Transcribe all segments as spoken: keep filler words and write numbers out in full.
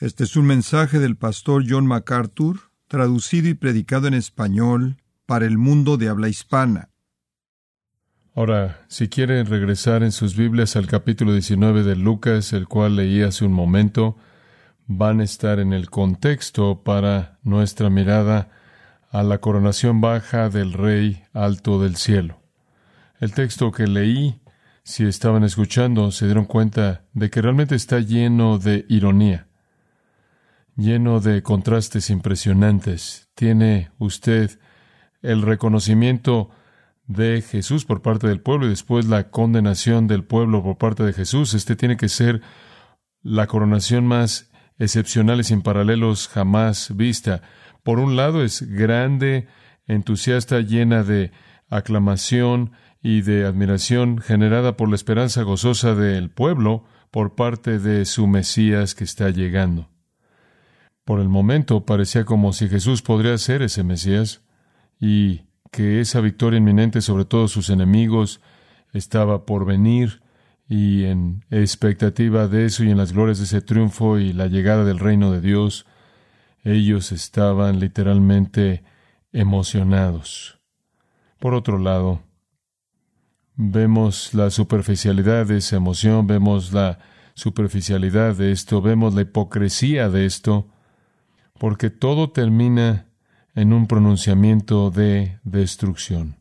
Este es un mensaje del pastor John MacArthur, traducido y predicado en español para el mundo de habla hispana. Ahora, si quieren regresar en sus Biblias al capítulo diecinueve de Lucas, el cual leí hace un momento, van a estar en el contexto para nuestra mirada a la coronación baja del Rey alto del cielo. El texto que leí, si estaban escuchando, se dieron cuenta de que realmente está lleno de ironía, lleno de contrastes impresionantes. Tiene usted el reconocimiento de Jesús por parte del pueblo y después la condenación del pueblo por parte de Jesús. Este tiene que ser la coronación más excepcional y sin paralelos jamás vista. Por un lado es grande, entusiasta, llena de aclamación y de admiración generada por la esperanza gozosa del pueblo por parte de su Mesías que está llegando. Por el momento parecía como si Jesús podría ser ese Mesías y que esa victoria inminente sobre todos sus enemigos estaba por venir, y en expectativa de eso y en las glorias de ese triunfo y la llegada del reino de Dios, ellos estaban literalmente emocionados. Por otro lado, vemos la superficialidad de esa emoción, vemos la superficialidad de esto, vemos la hipocresía de esto, porque todo termina en un pronunciamiento de destrucción.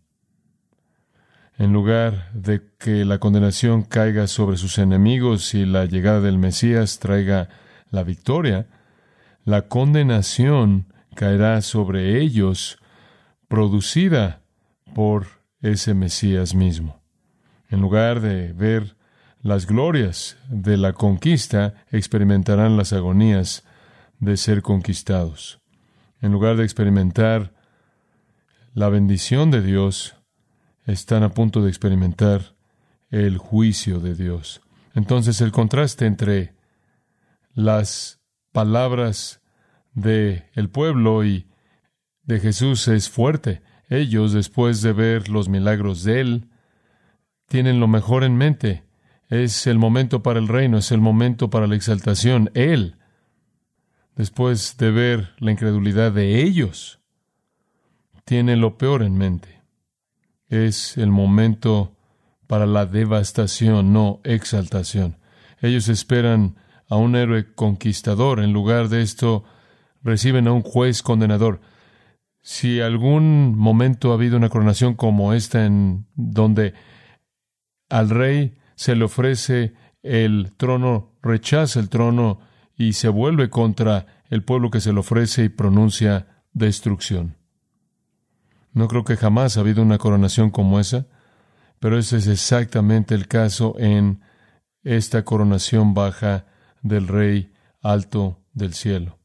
En lugar de que la condenación caiga sobre sus enemigos y la llegada del Mesías traiga la victoria, la condenación caerá sobre ellos, producida por ese Mesías mismo. En lugar de ver las glorias de la conquista, experimentarán las agonías de ser conquistados. En lugar de experimentar la bendición de Dios, están a punto de experimentar el juicio de Dios. Entonces, el contraste entre las palabras del pueblo y de Jesús es fuerte. Ellos, después de ver los milagros de Él, tienen lo mejor en mente. Es el momento para el reino, es el momento para la exaltación. Él, después de ver la incredulidad de ellos, tiene lo peor en mente. Es el momento para la devastación, no exaltación. Ellos esperan a un héroe conquistador. En lugar de esto, reciben a un juez condenador. Si algún momento ha habido una coronación como esta, en donde al rey se le ofrece el trono, rechaza el trono y se vuelve contra el pueblo que se le ofrece y pronuncia destrucción. No creo que jamás ha habido una coronación como esa, pero ese es exactamente el caso en esta coronación baja del Rey alto del cielo.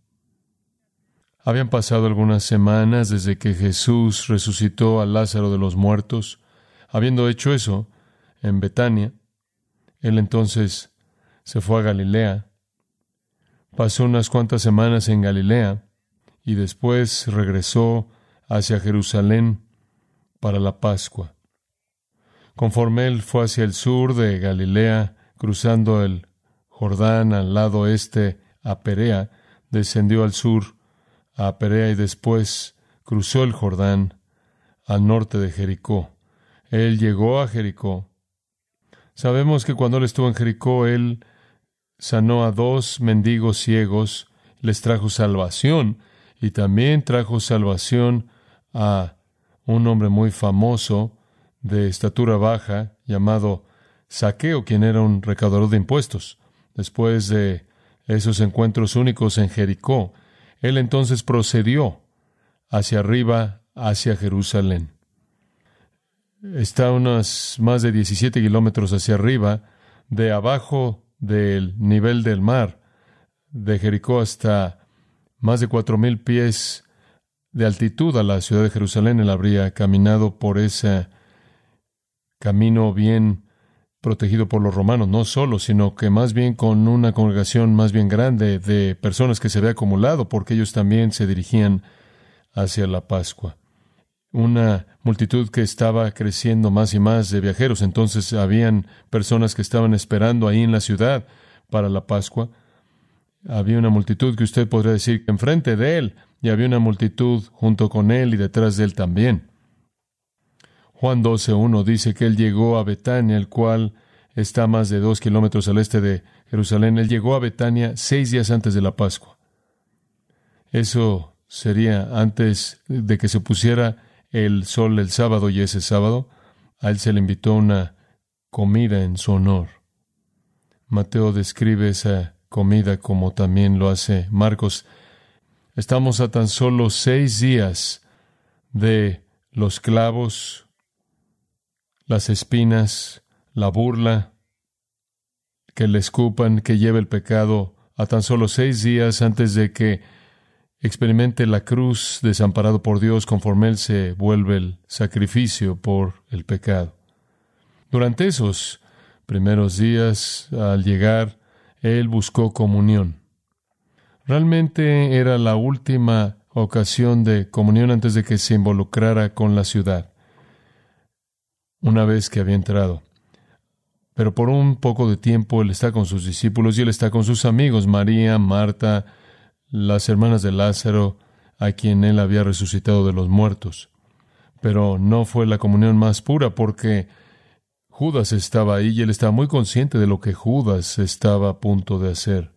Habían pasado algunas semanas desde que Jesús resucitó a Lázaro de los muertos. Habiendo hecho eso en Betania, él entonces se fue a Galilea. Pasó unas cuantas semanas en Galilea y después regresó hacia Jerusalén para la Pascua. Conforme él fue hacia el sur de Galilea, cruzando el Jordán al lado este a Perea, descendió al sur a Perea y después cruzó el Jordán al norte de Jericó. Él llegó a Jericó. Sabemos que cuando él estuvo en Jericó, él sanó a dos mendigos ciegos, les trajo salvación, y también trajo salvación a un hombre muy famoso de estatura baja llamado Zaqueo, quien era un recaudador de impuestos. Después de esos encuentros únicos en Jericó, él entonces procedió hacia arriba, hacia Jerusalén. Está a unos más de diecisiete kilómetros hacia arriba, de abajo del nivel del mar, de Jericó hasta más de cuatro mil pies de altitud a la ciudad de Jerusalén. Él habría caminado por ese camino bien protegido por los romanos, no solo, sino que más bien con una congregación más bien grande de personas que se había acumulado, porque ellos también se dirigían hacia la Pascua. Una multitud que estaba creciendo más y más de viajeros. Entonces habían personas que estaban esperando ahí en la ciudad para la Pascua. había una multitud que usted podría decir que enfrente de él, y había una multitud junto con él y detrás de él también. Juan doce uno dice que él llegó a Betania, el cual está a más de dos kilómetros al este de Jerusalén. Él llegó a Betania seis días antes de la Pascua. Eso sería antes de que se pusiera el sol el sábado, y ese sábado a él se le invitó una comida en su honor. Mateo describe esa comida como también lo hace Marcos. Estamos a tan solo seis días de los clavos, las espinas, la burla, que le escupan, que lleve el pecado, a tan solo seis días antes de que experimente la cruz desamparado por Dios conforme Él se vuelve el sacrificio por el pecado. Durante esos primeros días, al llegar, Él buscó comunión. Realmente era la última ocasión de comunión antes de que se involucrara con la ciudad, una vez que había entrado. Pero por un poco de tiempo Él está con sus discípulos y Él está con sus amigos, María, Marta, las hermanas de Lázaro, a quien Él había resucitado de los muertos. Pero no fue la comunión más pura, porque Judas estaba ahí y Él estaba muy consciente de lo que Judas estaba a punto de hacer.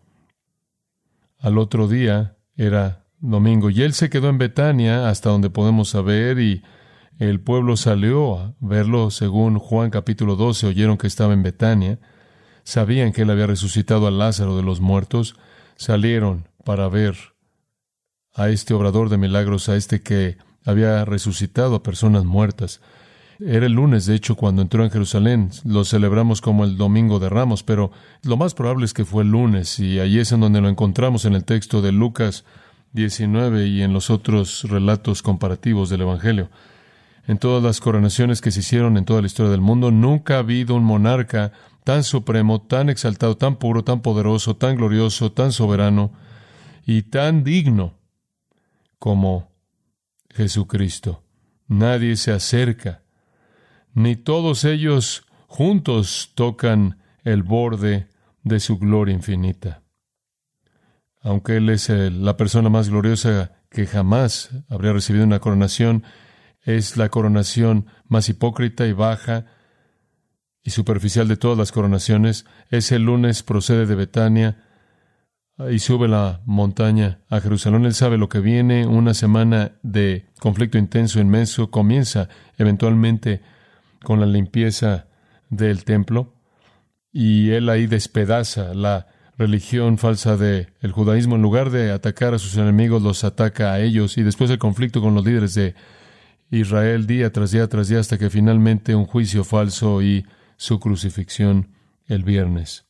Al otro día era domingo y Él se quedó en Betania hasta donde podemos saber, y el pueblo salió a verlo. Según Juan capítulo doce, oyeron que estaba en Betania, sabían que Él había resucitado a Lázaro de los muertos, salieron para ver a este obrador de milagros, a este que había resucitado a personas muertas. Era el lunes, de hecho, cuando entró en Jerusalén. Lo celebramos como el Domingo de Ramos, pero lo más probable es que fue el lunes, y allí es en donde lo encontramos en el texto de Lucas diecinueve y en los otros relatos comparativos del Evangelio. En todas las coronaciones que se hicieron en toda la historia del mundo, nunca ha habido un monarca tan supremo, tan exaltado, tan puro, tan poderoso, tan glorioso, tan soberano y tan digno como Jesucristo. Nadie se acerca, ni todos ellos juntos tocan el borde de su gloria infinita. Aunque Él es el, la persona más gloriosa que jamás habría recibido una coronación, es la coronación más hipócrita y baja y superficial de todas las coronaciones. Ese lunes procede de Betania y sube la montaña a Jerusalén. Él sabe lo que viene, una semana de conflicto intenso, inmenso. Comienza eventualmente con la limpieza del templo, y Él ahí despedaza la religión falsa del judaísmo. En lugar de atacar a sus enemigos, los ataca a ellos, y después el conflicto con los líderes de Israel día tras día tras día, hasta que finalmente un juicio falso y su crucifixión el viernes.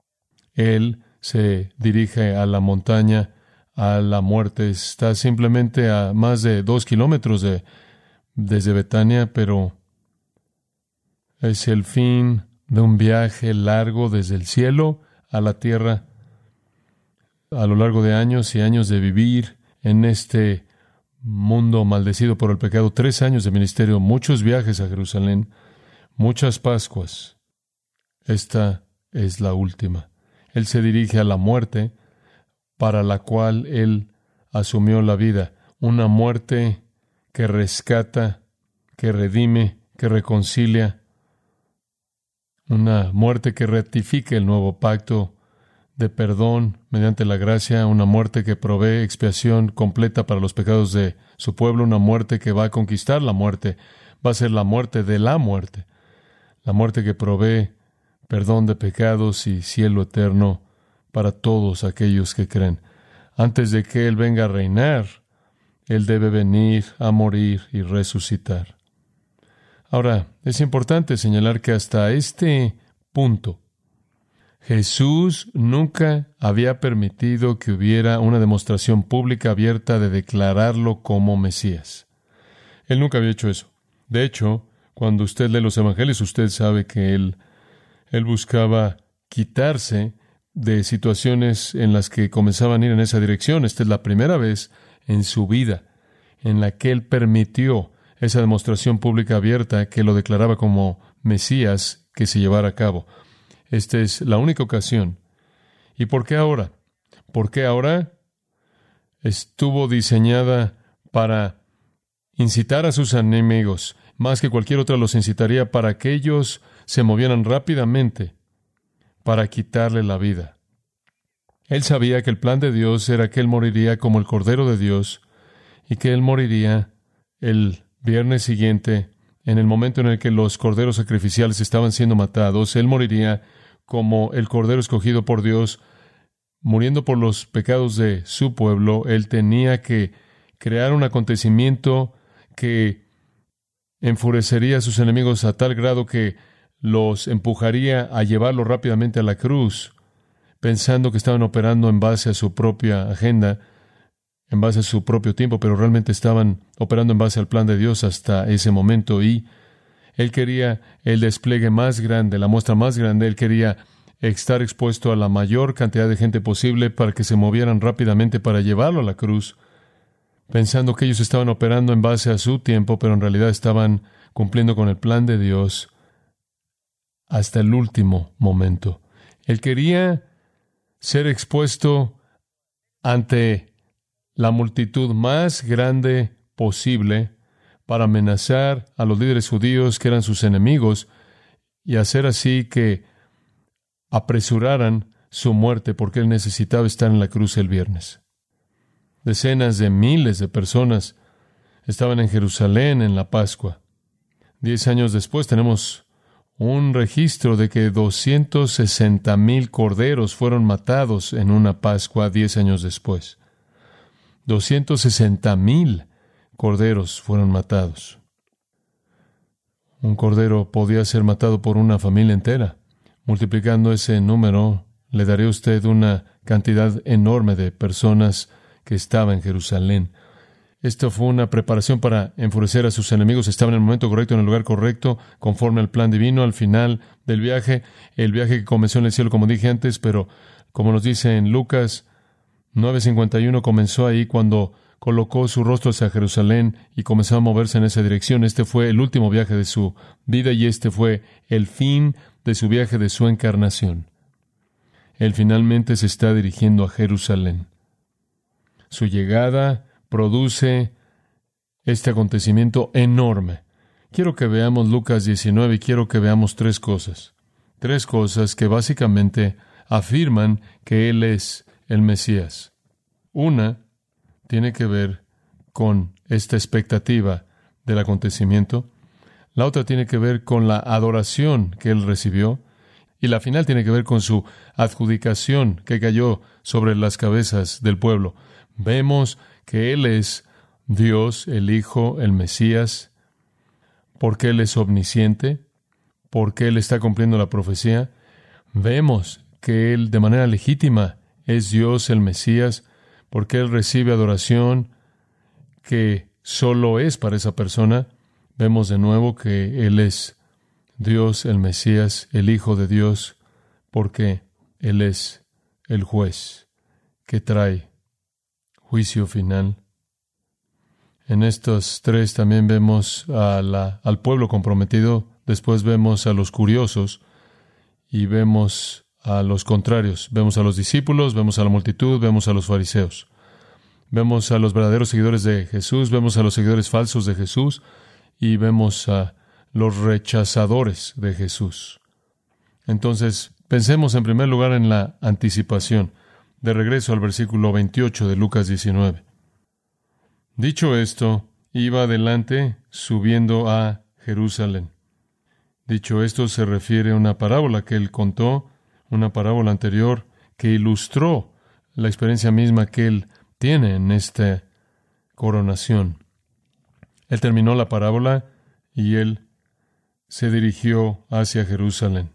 Él se dirige a la montaña, a la muerte. Está simplemente a más de dos kilómetros de, desde Betania, pero es el fin de un viaje largo desde el cielo a la tierra, a lo largo de años y años de vivir en este mundo maldecido por el pecado. Tres años de ministerio, muchos viajes a Jerusalén, muchas Pascuas. Esta es la última. Él se dirige a la muerte para la cual Él asumió la vida. Una muerte que rescata, que redime, que reconcilia. Una muerte que ratifica el nuevo pacto de perdón mediante la gracia. Una muerte que provee expiación completa para los pecados de su pueblo. Una muerte que va a conquistar la muerte. Va a ser la muerte de la muerte. La muerte que provee perdón de pecados y cielo eterno para todos aquellos que creen. Antes de que Él venga a reinar, Él debe venir a morir y resucitar. Ahora, es importante señalar que hasta este punto, Jesús nunca había permitido que hubiera una demostración pública abierta de declararlo como Mesías. Él nunca había hecho eso. De hecho, cuando usted lee los evangelios, usted sabe que Él, él buscaba quitarse de situaciones en las que comenzaban a ir en esa dirección. Esta es la primera vez en su vida en la que Él permitió esa demostración pública abierta que lo declaraba como Mesías que se llevara a cabo. Esta es la única ocasión. ¿Y por qué ahora? ¿Por qué ahora? Estuvo diseñada para incitar a sus enemigos. Más que cualquier otra los incitaría para que ellos se movieran rápidamente para quitarle la vida. Él sabía que el plan de Dios era que Él moriría como el Cordero de Dios y que Él moriría el viernes siguiente, en el momento en el que los corderos sacrificiales estaban siendo matados. Él moriría como el Cordero escogido por Dios, muriendo por los pecados de su pueblo. Él tenía que crear un acontecimiento que enfurecería a sus enemigos a tal grado que los empujaría a llevarlo rápidamente a la cruz, pensando que estaban operando en base a su propia agenda, en base a su propio tiempo, pero realmente estaban operando en base al plan de Dios hasta ese momento. Y Él quería el despliegue más grande, la muestra más grande. Él quería estar expuesto a la mayor cantidad de gente posible para que se movieran rápidamente para llevarlo a la cruz, pensando que ellos estaban operando en base a su tiempo, pero en realidad estaban cumpliendo con el plan de Dios hasta el último momento. Él quería ser expuesto ante la multitud más grande posible para amenazar a los líderes judíos que eran sus enemigos y hacer así que apresuraran su muerte, porque Él necesitaba estar en la cruz el viernes. Decenas de miles de personas estaban en Jerusalén en la Pascua. Diez años después tenemos un registro de que doscientos sesenta mil corderos fueron matados en una Pascua diez años después. doscientos sesenta mil corderos fueron matados. Un cordero podía ser matado por una familia entera. Multiplicando ese número, le daría a usted una cantidad enorme de personas que estaban en Jerusalén. Esto fue una preparación para enfurecer a sus enemigos. Estaban en el momento correcto, en el lugar correcto, conforme al plan divino. Al final del viaje, el viaje que comenzó en el cielo, como dije antes, pero como nos dice en Lucas nueve cincuenta y uno, comenzó ahí cuando colocó su rostro hacia Jerusalén y comenzó a moverse en esa dirección. Este fue el último viaje de su vida y este fue el fin de su viaje de su encarnación. Él finalmente se está dirigiendo a Jerusalén. Su llegada produce este acontecimiento enorme. Quiero que veamos Lucas diecinueve y quiero que veamos tres cosas. Tres cosas que básicamente afirman que Él es el Mesías. Una tiene que ver con esta expectativa del acontecimiento. La otra tiene que ver con la adoración que Él recibió. Y la final tiene que ver con su adjudicación que cayó sobre las cabezas del pueblo. Vemos que Él es Dios, el Hijo, el Mesías, porque Él es omnisciente, porque Él está cumpliendo la profecía. Vemos que Él de manera legítima es Dios, el Mesías, porque Él recibe adoración que solo es para esa persona. Vemos de nuevo que Él es Dios, el Mesías, el Hijo de Dios, porque Él es el juez que trae juicio final. En estos tres también vemos a la, al pueblo comprometido, después vemos a los curiosos y vemos a los contrarios. Vemos a los discípulos, vemos a la multitud, vemos a los fariseos. Vemos a los verdaderos seguidores de Jesús, vemos a los seguidores falsos de Jesús y vemos a los rechazadores de Jesús. Entonces, pensemos en primer lugar en la anticipación. De regreso al versículo veintiocho de Lucas diecinueve. Dicho esto, iba adelante subiendo a Jerusalén. Dicho esto, se refiere a una parábola que él contó, una parábola anterior que ilustró la experiencia misma que él tiene en esta coronación. Él terminó la parábola y él se dirigió hacia Jerusalén.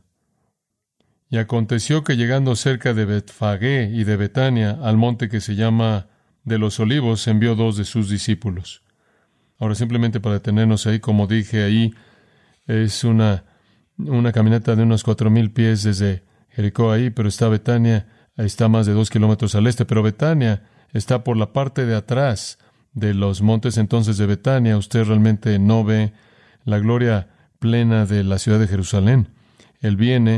Y aconteció que llegando cerca de Betfagé y de Betania, al monte que se llama de los Olivos, envió dos de sus discípulos. Ahora, simplemente para detenernos ahí, como dije, ahí es una, una caminata de unos cuatro mil pies desde Jericó ahí, pero está Betania, está más de dos kilómetros al este, pero Betania está por la parte de atrás de los montes. Entonces, de Betania usted realmente no ve la gloria plena de la ciudad de Jerusalén. Él viene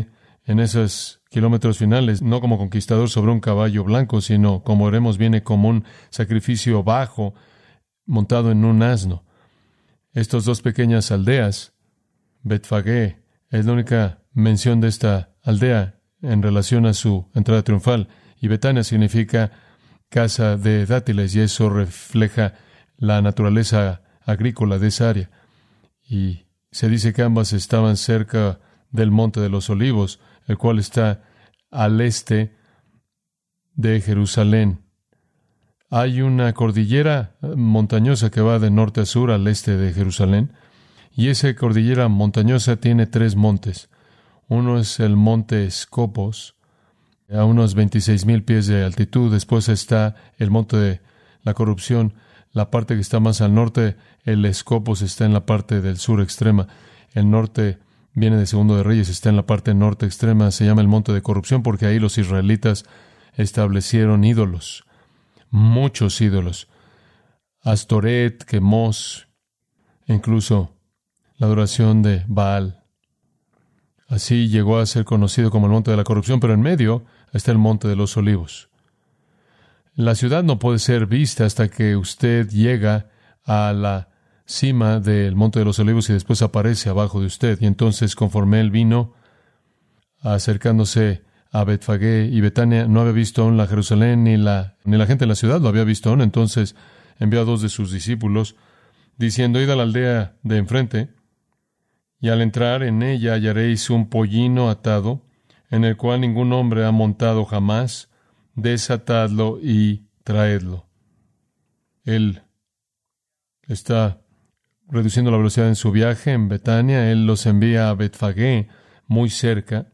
en esos kilómetros finales, no como conquistador sobre un caballo blanco, sino, como veremos, viene como un sacrificio bajo montado en un asno. Estas dos pequeñas aldeas, Betfagé, es la única mención de esta aldea en relación a su entrada triunfal, y Betania significa casa de dátiles, y eso refleja la naturaleza agrícola de esa área. Y se dice que ambas estaban cerca del Monte de los Olivos, el cual está al este de Jerusalén. Hay una cordillera montañosa que va de norte a sur al este de Jerusalén, y esa cordillera montañosa tiene tres montes. Uno es el monte Escopos, a unos veintiséis mil pies de altitud. Después está el monte de la corrupción, la parte que está más al norte. El Escopos está en la parte del sur extrema. El norte viene de Segundo de Reyes, está en la parte norte extrema. Se llama el monte de corrupción porque ahí los israelitas establecieron ídolos, muchos ídolos. Astoret, Quemos, incluso la adoración de Baal. Así llegó a ser conocido como el monte de la corrupción, pero en medio está el monte de los Olivos. La ciudad no puede ser vista hasta que usted llega a la cima del monte de los Olivos y después aparece abajo de usted. Y entonces, conforme él vino, acercándose a Betfagé y Betania, no había visto aún la Jerusalén, ni la, ni la gente en la ciudad lo había visto aún. Entonces envió a dos de sus discípulos, diciendo: id a la aldea de enfrente, y al entrar en ella hallaréis un pollino atado, en el cual ningún hombre ha montado jamás. Desatadlo y traedlo. Él está reduciendo la velocidad en su viaje en Betania. Él los envía a Betfagé, muy cerca,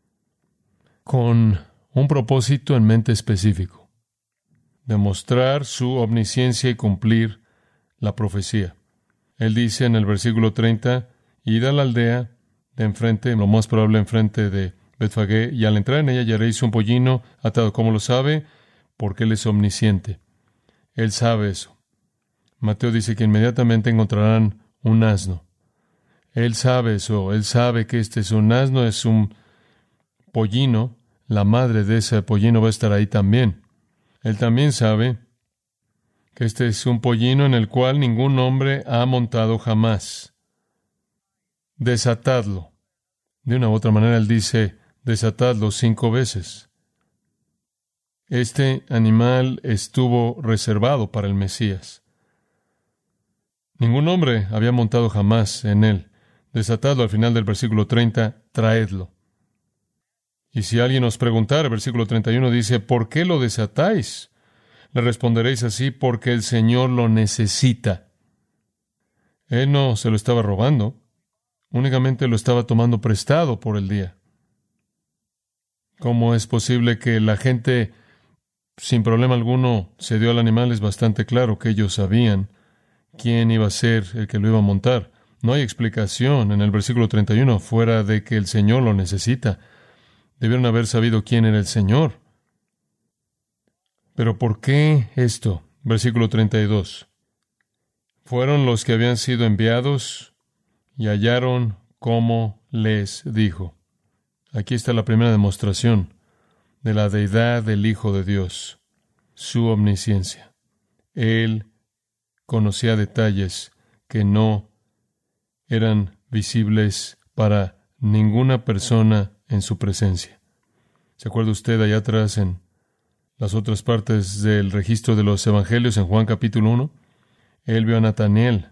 con un propósito en mente específico: demostrar su omnisciencia y cumplir la profecía. Él dice en el versículo treinta: id a la aldea de enfrente, lo más probable enfrente de Betfagé, y al entrar en ella hallaréis un pollino atado. ¿Cómo lo sabe? Porque Él es omnisciente. Él sabe eso. Mateo dice que inmediatamente encontrarán un asno. Él sabe eso. Él sabe que este es un asno, es un pollino. La madre de ese pollino va a estar ahí también. Él también sabe que este es un pollino en el cual ningún hombre ha montado jamás. Desatadlo. De una u otra manera, Él dice: desatadlo cinco veces. Este animal estuvo reservado para el Mesías. Ningún hombre había montado jamás en él. Desatadlo. Al final del versículo treinta, traedlo. Y si alguien os preguntara, el versículo treinta y uno dice: ¿por qué lo desatáis? Le responderéis así: porque el Señor lo necesita. Él no se lo estaba robando, únicamente lo estaba tomando prestado por el día. ¿Cómo es posible que la gente, sin problema alguno, se dio al animal? Es bastante claro que ellos sabían quién iba a ser el que lo iba a montar. No hay explicación en el versículo treinta y uno fuera de que el Señor lo necesita. Debieron haber sabido quién era el Señor. ¿Pero por qué esto? Versículo treinta y dos. Fueron los que habían sido enviados y hallaron como les dijo. Aquí está la primera demostración de la deidad del Hijo de Dios, su omnisciencia. Él conocía detalles que no eran visibles para ninguna persona en su presencia. ¿Se acuerda usted allá atrás en las otras partes del registro de los evangelios, en Juan capítulo uno? Él vio a Natanael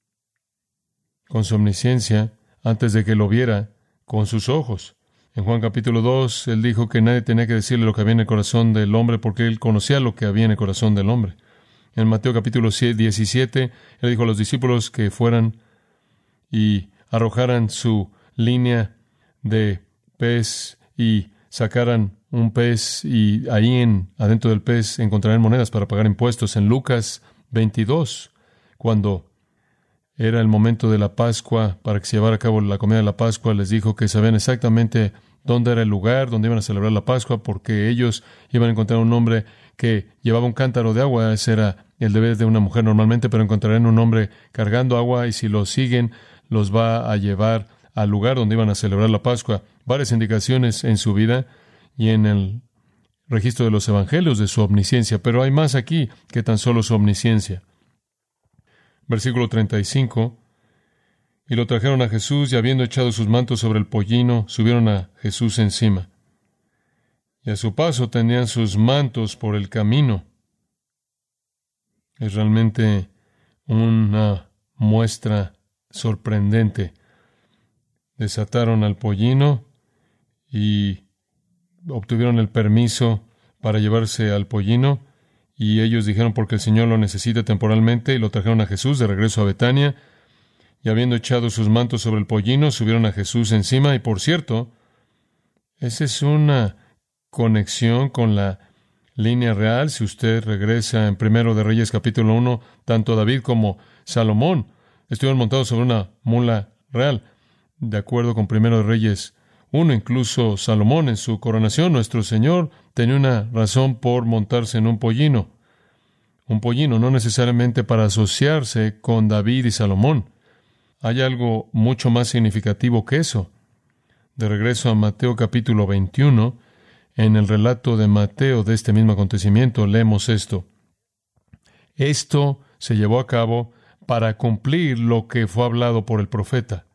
con su omnisciencia antes de que lo viera con sus ojos. En Juan capítulo dos, él dijo que nadie tenía que decirle lo que había en el corazón del hombre porque él conocía lo que había en el corazón del hombre. En Mateo capítulo diecisiete, él dijo a los discípulos que fueran y arrojaran su línea de pez y sacaran un pez, y ahí en, adentro del pez encontrarán monedas para pagar impuestos. En Lucas veintidós, cuando era el momento de la Pascua, para que se llevara a cabo la comida de la Pascua, les dijo que sabían exactamente dónde era el lugar donde iban a celebrar la Pascua, porque ellos iban a encontrar un hombre que llevaba un cántaro de agua. Ese era el deber de una mujer normalmente, pero encontrarán un hombre cargando agua, y si lo siguen, los va a llevar al lugar donde iban a celebrar la Pascua. Varias indicaciones en su vida y en el registro de los evangelios de su omnisciencia, pero hay más aquí que tan solo su omnisciencia. Versículo treinta y cinco. Y lo trajeron a Jesús, y habiendo echado sus mantos sobre el pollino, subieron a Jesús encima. Y a su paso tenían sus mantos por el camino. Es realmente una muestra sorprendente. Desataron al pollino y obtuvieron el permiso para llevarse al pollino, y ellos dijeron porque el Señor lo necesita temporalmente, y lo trajeron a Jesús de regreso a Betania. Y habiendo echado sus mantos sobre el pollino, subieron a Jesús encima. Y por cierto, esa es una conexión con la línea real. Si usted regresa en Primero de Reyes capítulo uno, tanto David como Salomón estuvieron montados sobre una mula real. De acuerdo con Primero de Reyes uno, incluso Salomón en su coronación, nuestro Señor tenía una razón por montarse en un pollino. Un pollino, no necesariamente para asociarse con David y Salomón. Hay algo mucho más significativo que eso. De regreso a Mateo capítulo veintiuno, en el relato de Mateo de este mismo acontecimiento, leemos esto. Esto se llevó a cabo para cumplir lo que fue hablado por el profeta.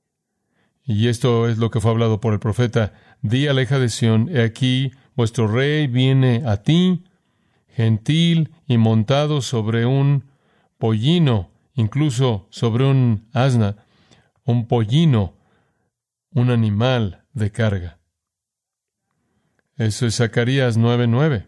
Y esto es lo que fue hablado por el profeta. Di a la hija de Sión, he aquí, vuestro rey viene a ti, gentil y montado sobre un pollino, incluso sobre un asna, un pollino, un animal de carga. Eso es Zacarías nueve nueve.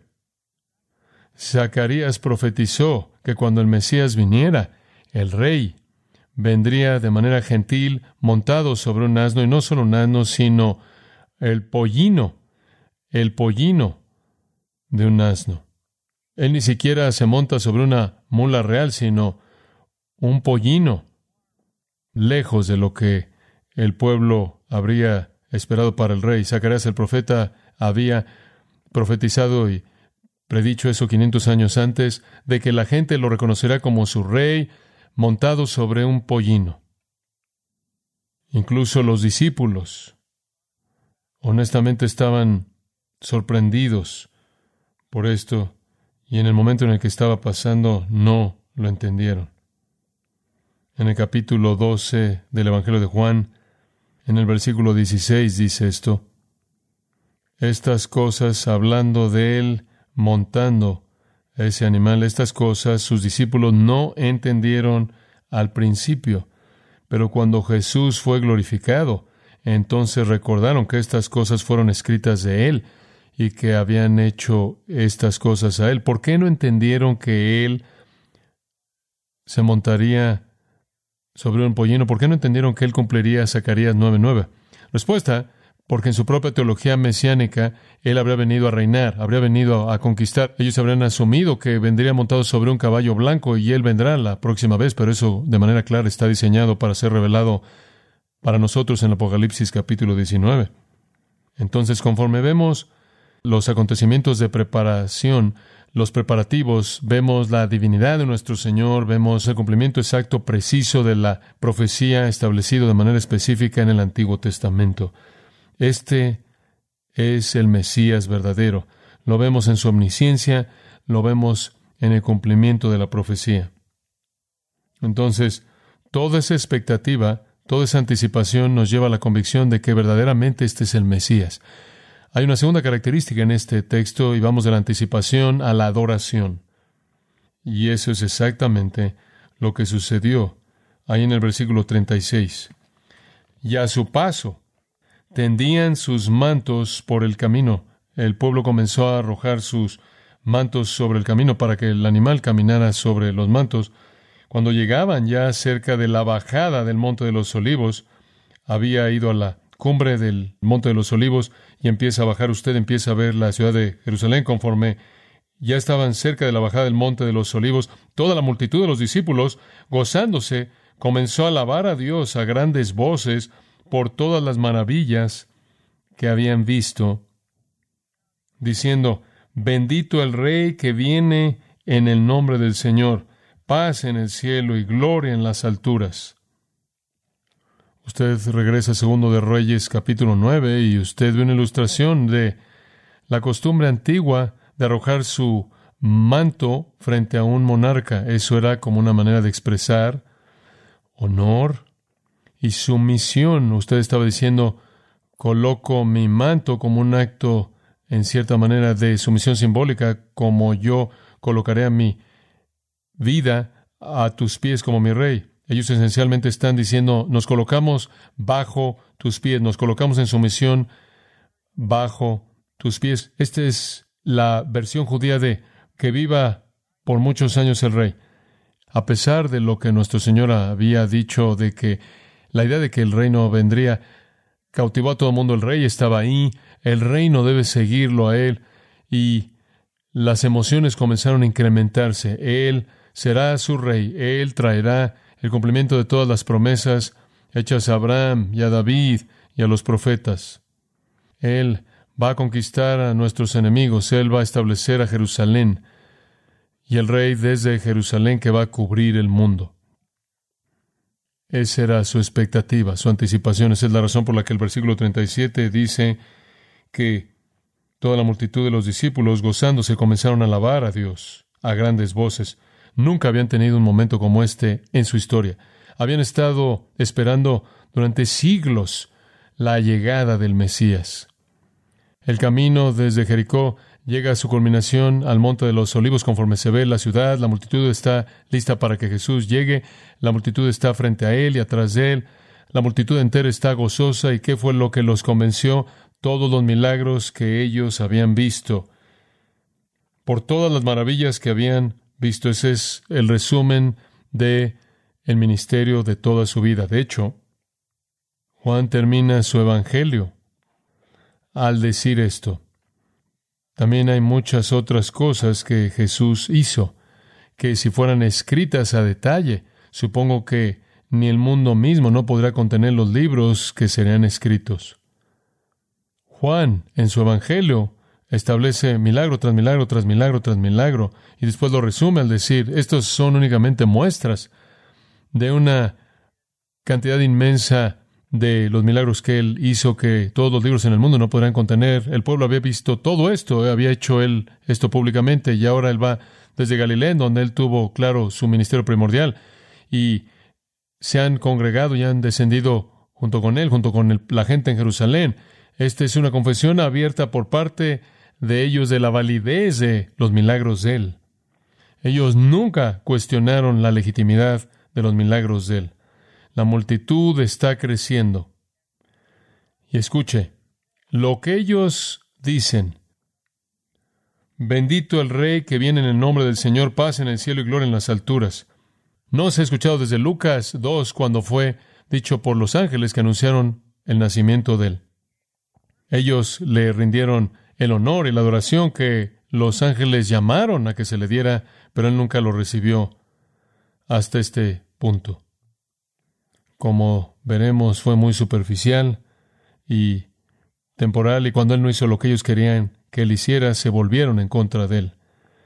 Zacarías profetizó que cuando el Mesías viniera, el rey vendría de manera gentil, montado sobre un asno, y no solo un asno, sino el pollino, el pollino de un asno. Él ni siquiera se monta sobre una mula real, sino un pollino, lejos de lo que el pueblo habría esperado para el rey. Zacarías el profeta había profetizado y predicho eso quinientos años antes, de que la gente lo reconocerá como su rey, montado sobre un pollino. Incluso los discípulos, honestamente, estaban sorprendidos por esto, y en el momento en el que estaba pasando, no lo entendieron. En el capítulo doce del Evangelio de Juan, en el versículo dieciséis, dice esto: estas cosas, hablando de él montando a ese animal, estas cosas sus discípulos no entendieron al principio, pero cuando Jesús fue glorificado, entonces recordaron que estas cosas fueron escritas de él y que habían hecho estas cosas a él. ¿Por qué no entendieron que él se montaría sobre un pollino? ¿Por qué no entendieron que él cumpliría Zacarías nueve nueve? Respuesta: porque en su propia teología mesiánica, él habría venido a reinar, habría venido a conquistar. Ellos habrían asumido que vendría montado sobre un caballo blanco y él vendrá la próxima vez, pero eso de manera clara está diseñado para ser revelado para nosotros en Apocalipsis capítulo diecinueve. Entonces, conforme vemos los acontecimientos de preparación, los preparativos, vemos la divinidad de nuestro Señor, vemos el cumplimiento exacto, preciso de la profecía establecido de manera específica en el Antiguo Testamento. Este es el Mesías verdadero. Lo vemos en su omnisciencia, lo vemos en el cumplimiento de la profecía. Entonces, toda esa expectativa, toda esa anticipación nos lleva a la convicción de que verdaderamente este es el Mesías. Hay una segunda característica en este texto, y vamos de la anticipación a la adoración. Y eso es exactamente lo que sucedió ahí en el versículo treinta y seis. Y a su paso tendían sus mantos por el camino. El pueblo comenzó a arrojar sus mantos sobre el camino para que el animal caminara sobre los mantos. Cuando llegaban ya cerca de la bajada del Monte de los Olivos, había ido a la cumbre del Monte de los Olivos y empieza a bajar, usted empieza a ver la ciudad de Jerusalén. Conforme ya estaban cerca de la bajada del Monte de los Olivos, toda la multitud de los discípulos, gozándose, comenzó a alabar a Dios a grandes voces por todas las maravillas que habían visto, diciendo: bendito el Rey que viene en el nombre del Señor, paz en el cielo y gloria en las alturas. Usted regresa a Segundo de Reyes, capítulo nueve, y usted ve una ilustración de la costumbre antigua de arrojar su manto frente a un monarca. Eso era como una manera de expresar honor y sumisión. Usted estaba diciendo, coloco mi manto como un acto, en cierta manera, de sumisión simbólica, como yo colocaré a mi vida a tus pies como mi rey. Ellos esencialmente están diciendo, nos colocamos bajo tus pies, nos colocamos en sumisión bajo tus pies. Esta es la versión judía de que viva por muchos años el rey. A pesar de lo que nuestro Señor había dicho, de que la idea de que el reino vendría, cautivó a todo el mundo. El rey estaba ahí, el reino debe seguirlo a él, y las emociones comenzaron a incrementarse. Él será su rey, él traerá el cumplimiento de todas las promesas hechas a Abraham y a David y a los profetas. Él va a conquistar a nuestros enemigos, él va a establecer a Jerusalén, y el rey desde Jerusalén que va a cubrir el mundo. Esa era su expectativa, su anticipación. Esa es la razón por la que el versículo treinta y siete dice que toda la multitud de los discípulos, gozándose, comenzaron a alabar a Dios a grandes voces. Nunca habían tenido un momento como este en su historia. Habían estado esperando durante siglos la llegada del Mesías. El camino desde Jericó llega a su culminación al Monte de los Olivos conforme se ve la ciudad. La multitud está lista para que Jesús llegue. La multitud está frente a él y atrás de él. La multitud entera está gozosa. ¿Y qué fue lo que los convenció? Todos los milagros que ellos habían visto. Por todas las maravillas que habían visto. Ese es el resumen de el ministerio de toda su vida. De hecho, Juan termina su evangelio al decir esto. También hay muchas otras cosas que Jesús hizo, que si fueran escritas a detalle, supongo que ni el mundo mismo no podrá contener los libros que serían escritos. Juan, en su evangelio, establece milagro tras milagro, tras milagro, tras milagro, y después lo resume al decir, estos son únicamente muestras de una cantidad inmensa de los milagros que él hizo, que todos los libros en el mundo no podrán contener. El pueblo había visto todo esto, había hecho él esto públicamente, y ahora él va desde Galilea, donde él tuvo, claro, su ministerio primordial, y se han congregado y han descendido junto con él, junto con el, la gente en Jerusalén. Esta es una confesión abierta por parte de ellos de la validez de los milagros de él. Ellos nunca cuestionaron la legitimidad de los milagros de él. La multitud está creciendo. Y escuche, lo que ellos dicen, bendito el Rey que viene en el nombre del Señor, paz en el cielo y gloria en las alturas. No se ha escuchado desde Lucas dos, cuando fue dicho por los ángeles que anunciaron el nacimiento de él. Ellos le rindieron el honor y la adoración que los ángeles llamaron a que se le diera, pero él nunca lo recibió hasta este punto. Como veremos, fue muy superficial y temporal, y cuando él no hizo lo que ellos querían que él hiciera, se volvieron en contra de él,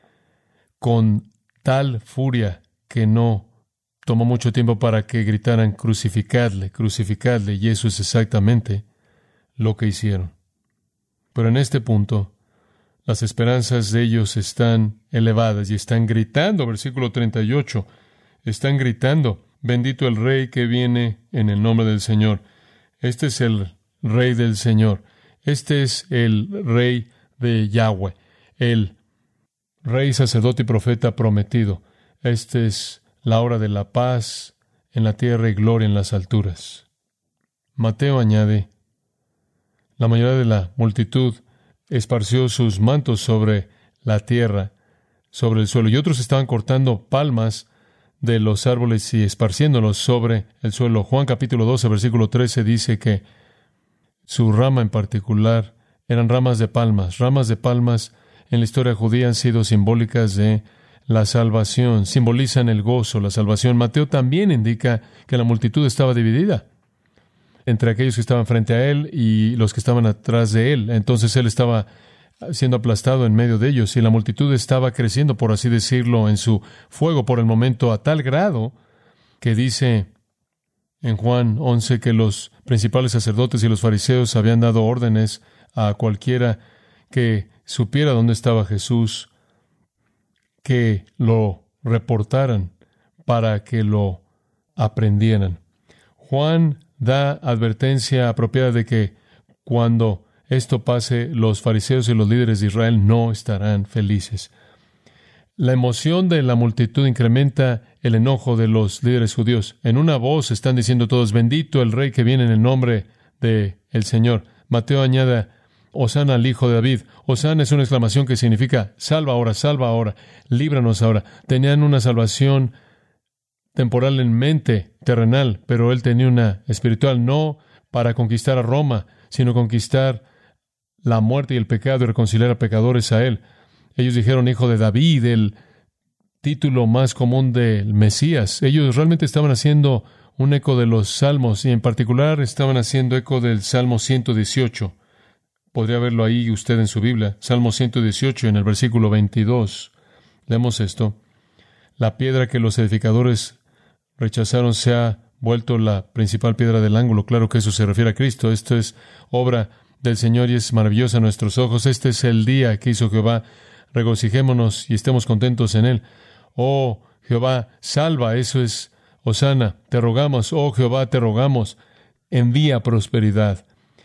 con tal furia que no tomó mucho tiempo para que gritaran, crucificadle, crucificadle, y eso es exactamente lo que hicieron. Pero en este punto, las esperanzas de ellos están elevadas y están gritando, versículo treinta y ocho, están gritando, bendito el Rey que viene en el nombre del Señor. Este es el Rey del Señor. Este es el Rey de Yahweh, el Rey, sacerdote y profeta prometido. Esta es la hora de la paz en la tierra y gloria en las alturas. Mateo añade, la mayoría de la multitud esparció sus mantos sobre la tierra, sobre el suelo, y otros estaban cortando palmas de los árboles y esparciéndolos sobre el suelo. Juan capítulo doce, versículo trece dice que su rama en particular eran ramas de palmas. Ramas de palmas en la historia judía han sido simbólicas de la salvación, simbolizan el gozo, la salvación. Mateo también indica que la multitud estaba dividida entre aquellos que estaban frente a él y los que estaban atrás de él. Entonces él estaba siendo aplastado en medio de ellos, y la multitud estaba creciendo, por así decirlo, en su fuego por el momento, a tal grado que dice en Juan once que los principales sacerdotes y los fariseos habían dado órdenes a cualquiera que supiera dónde estaba Jesús, que lo reportaran para que lo aprendieran. Juan da advertencia apropiada de que cuando esto pase, los fariseos y los líderes de Israel no estarán felices. La emoción de la multitud incrementa el enojo de los líderes judíos. En una voz están diciendo todos: bendito el Rey que viene en el nombre del Señor. Mateo añade: Hosana al Hijo de David. Hosana es una exclamación que significa salva ahora, salva ahora, líbranos ahora. Tenían una salvación temporal en mente, terrenal, pero él tenía una espiritual, no para conquistar a Roma, sino conquistar la muerte y el pecado y reconciliar a pecadores a él. Ellos dijeron Hijo de David, el título más común del Mesías. Ellos realmente estaban haciendo un eco de los salmos, y en particular estaban haciendo eco del Salmo ciento dieciocho. Podría verlo ahí usted en su Biblia. Salmo ciento dieciocho, en el versículo veintidós. Leemos esto: la piedra que los edificadores rechazaron se ha vuelto la principal piedra del ángulo. Claro que eso se refiere a Cristo. Esto es obra del Señor y es maravillosa a nuestros ojos. Este es el día que hizo Jehová. Regocijémonos y estemos contentos en él. Oh Jehová, salva. Eso es Hosana. Te rogamos, oh Jehová, te rogamos, envía prosperidad.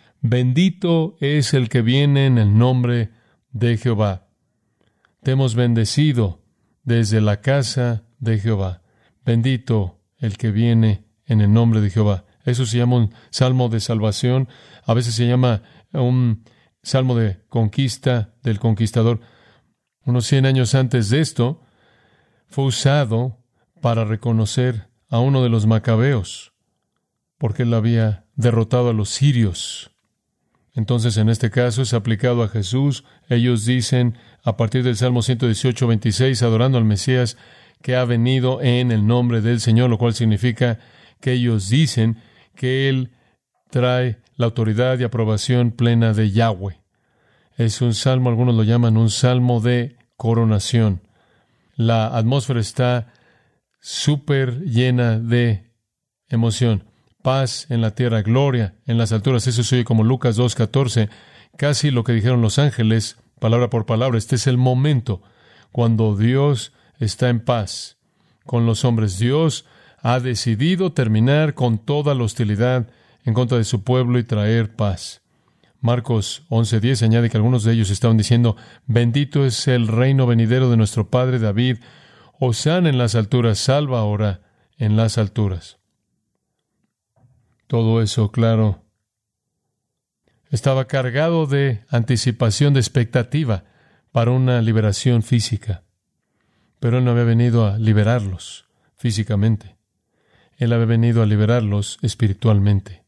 Bendito es el que viene en el nombre de Jehová. Te hemos bendecido desde la casa de Jehová. Bendito el que viene en el nombre de Jehová. Eso se llama un salmo de salvación. A veces se llama un salmo de conquista del conquistador. Unos cien años antes de esto, fue usado para reconocer a uno de los macabeos, porque él había derrotado a los sirios. Entonces, en este caso, es aplicado a Jesús. Ellos dicen, a partir del Salmo ciento dieciocho, veintiséis, adorando al Mesías, que ha venido en el nombre del Señor, lo cual significa que ellos dicen que Él trae la autoridad y aprobación plena de Yahweh. Es un salmo, algunos lo llaman un salmo de coronación. La atmósfera está súper llena de emoción. Paz en la tierra, gloria en las alturas. Eso se oye como Lucas dos catorce, casi lo que dijeron los ángeles, palabra por palabra. Este es el momento cuando Dios está en paz con los hombres. Dios ha decidido terminar con toda la hostilidad en contra de su pueblo y traer paz. Marcos once diez añade que algunos de ellos estaban diciendo: bendito es el reino venidero de nuestro padre David, hosana en las alturas, salva ahora en las alturas. Todo eso, claro, estaba cargado de anticipación, de expectativa para una liberación física. Pero Él no había venido a liberarlos físicamente. Él había venido a liberarlos espiritualmente.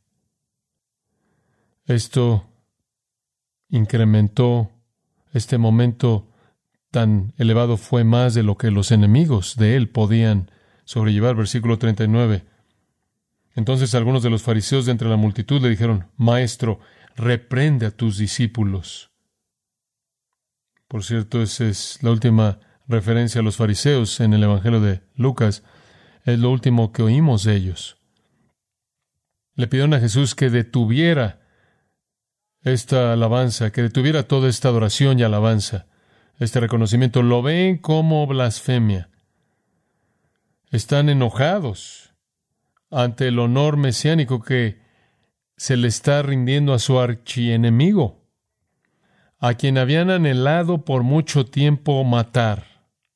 Esto incrementó, este momento tan elevado fue más de lo que los enemigos de Él podían sobrellevar. Versículo treinta y nueve. Entonces algunos de los fariseos de entre la multitud le dijeron: Maestro, reprende a tus discípulos. Por cierto, esa es la última referencia a los fariseos en el Evangelio de Lucas. Es lo último que oímos de ellos. Le pidieron a Jesús que detuviera esta alabanza, que detuviera toda esta adoración y alabanza, este reconocimiento. Lo ven como blasfemia. Están enojados ante el honor mesiánico que se le está rindiendo a su archienemigo, a quien habían anhelado por mucho tiempo matar.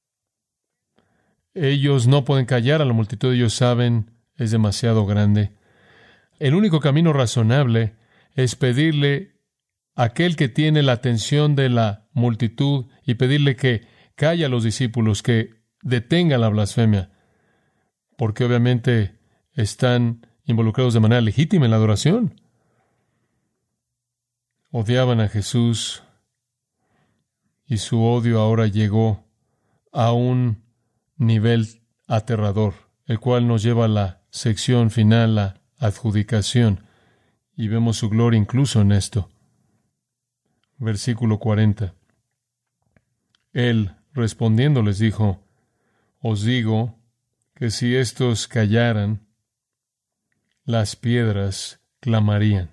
Ellos no pueden callar a la multitud, ellos saben, es demasiado grande. El único camino razonable es pedirle a aquel que tiene la atención de la multitud y pedirle que calle a los discípulos, que detenga la blasfemia, porque obviamente están involucrados de manera legítima en la adoración. Odiaban a Jesús y su odio ahora llegó a un nivel aterrador, el cual nos lleva a la sección final, la adjudicación, y vemos su gloria incluso en esto. Versículo cuarenta. Él, respondiendo, les dijo: Os digo que si estos callaran, las piedras clamarían.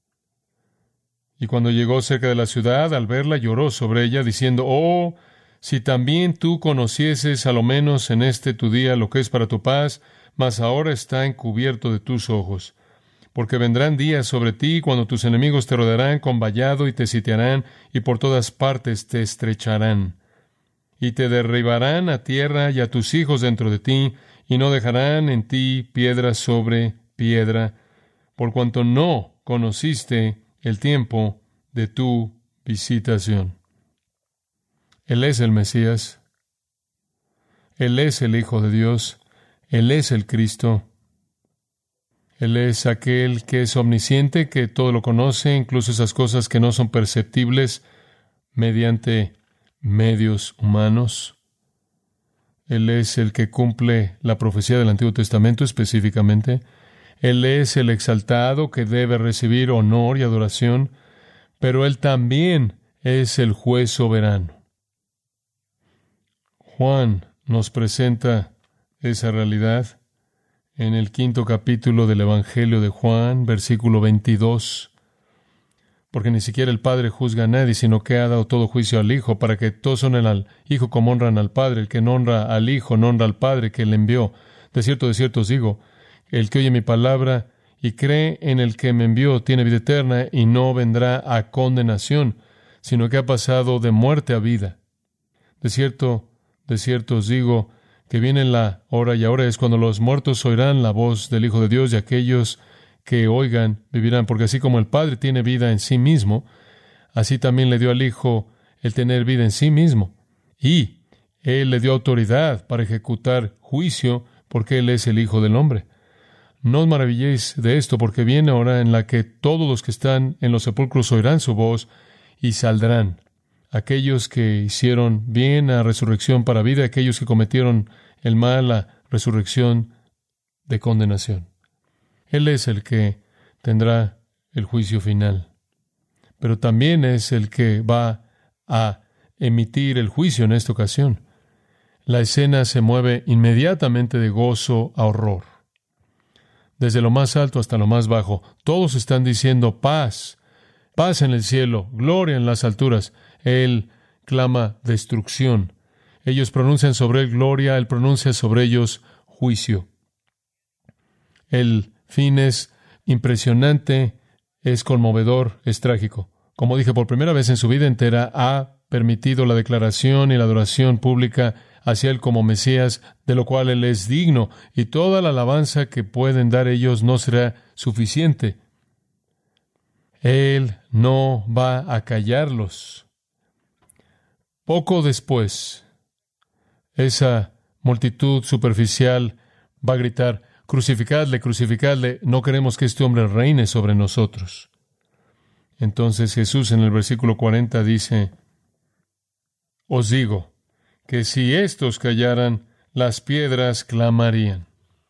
Y cuando llegó cerca de la ciudad, al verla, lloró sobre ella, diciendo, oh, si también tú conocieses a lo menos en este tu día lo que es para tu paz, mas ahora está encubierto de tus ojos. Porque vendrán días sobre ti cuando tus enemigos te rodearán con vallado y te sitiarán, y por todas partes te estrecharán. Y te derribarán a tierra y a tus hijos dentro de ti, y no dejarán en ti piedra sobre piedra, por cuanto no conociste el tiempo de tu visitación. Él es el Mesías. Él es el Hijo de Dios. Él es el Cristo. Él es aquel que es omnisciente, que todo lo conoce, incluso esas cosas que no son perceptibles mediante medios humanos. Él es el que cumple la profecía del Antiguo Testamento específicamente. Él es el exaltado que debe recibir honor y adoración, pero Él también es el juez soberano. Juan nos presenta esa realidad en el quinto capítulo del Evangelio de Juan, versículo veintidós. Porque ni siquiera el Padre juzga a nadie, sino que ha dado todo juicio al Hijo, para que todos honren al Hijo como honran al Padre. El que no honra al Hijo, no honra al Padre que le envió. De cierto, de cierto os digo, el que oye mi palabra y cree en el que me envió tiene vida eterna y no vendrá a condenación, sino que ha pasado de muerte a vida. De cierto, de cierto os digo, que viene la hora, y ahora es cuando los muertos oirán la voz del Hijo de Dios, y aquellos que oigan vivirán, porque así como el Padre tiene vida en sí mismo, así también le dio al Hijo el tener vida en sí mismo. Y Él le dio autoridad para ejecutar juicio, porque Él es el Hijo del Hombre. No os maravilléis de esto, porque viene hora en la que todos los que están en los sepulcros oirán su voz y saldrán. Aquellos que hicieron bien a resurrección para vida, aquellos que cometieron el mal a resurrección de condenación. Él es el que tendrá el juicio final, pero también es el que va a emitir el juicio en esta ocasión. La escena se mueve inmediatamente de gozo a horror. Desde lo más alto hasta lo más bajo, todos están diciendo paz, paz en el cielo, gloria en las alturas. Él clama destrucción. Ellos pronuncian sobre él gloria, él pronuncia sobre ellos juicio. El fin es impresionante, es conmovedor, es trágico. Como dije, por primera vez en su vida entera ha permitido la declaración y la adoración pública hacia él como Mesías, de lo cual él es digno, y toda la alabanza que pueden dar ellos no será suficiente. Él no va a callarlos. Poco después, esa multitud superficial va a gritar, crucificadle, crucificadle, no queremos que este hombre reine sobre nosotros. Entonces Jesús en el versículo cuarenta dice, os digo que si estos callaran, las piedras clamarían.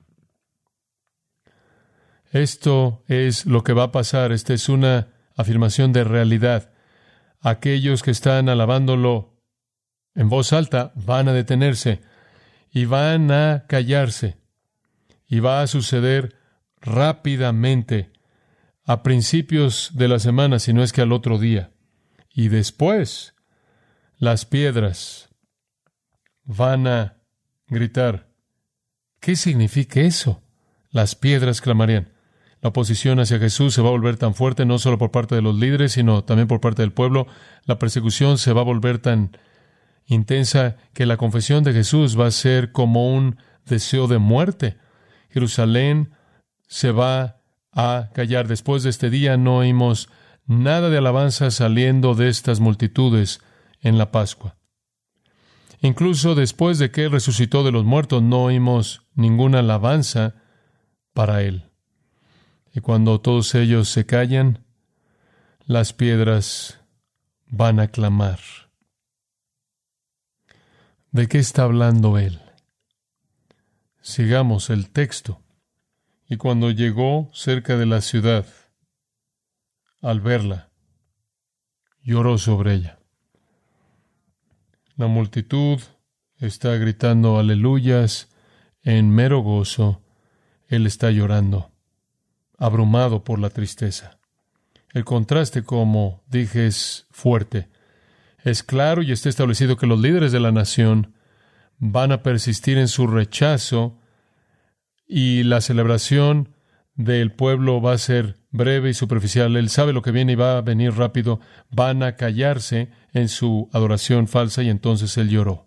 Esto es lo que va a pasar. Esta es una afirmación de realidad. Aquellos que están alabándolo en voz alta van a detenerse y van a callarse. Y va a suceder rápidamente, a principios de la semana, si no es que al otro día. Y después, las piedras van a gritar. ¿Qué significa eso? Las piedras clamarían. La oposición hacia Jesús se va a volver tan fuerte, no solo por parte de los líderes, sino también por parte del pueblo. La persecución se va a volver tan intensa que la confesión de Jesús va a ser como un deseo de muerte. Jerusalén se va a callar. Después de este día no oímos nada de alabanza saliendo de estas multitudes en la Pascua. Incluso después de que Él resucitó de los muertos, no oímos ninguna alabanza para Él. Y cuando todos ellos se callan, las piedras van a clamar. ¿De qué está hablando Él? Sigamos el texto. Y cuando llegó cerca de la ciudad, al verla, lloró sobre ella. La multitud está gritando aleluyas en mero gozo. Él está llorando. abrumado por la tristeza. El contraste, como dije, es fuerte. Es claro y está establecido que los líderes de la nación van a persistir en su rechazo y la celebración del pueblo va a ser breve y superficial. Él sabe lo que viene y va a venir rápido. Van a callarse en su adoración falsa y entonces él lloró.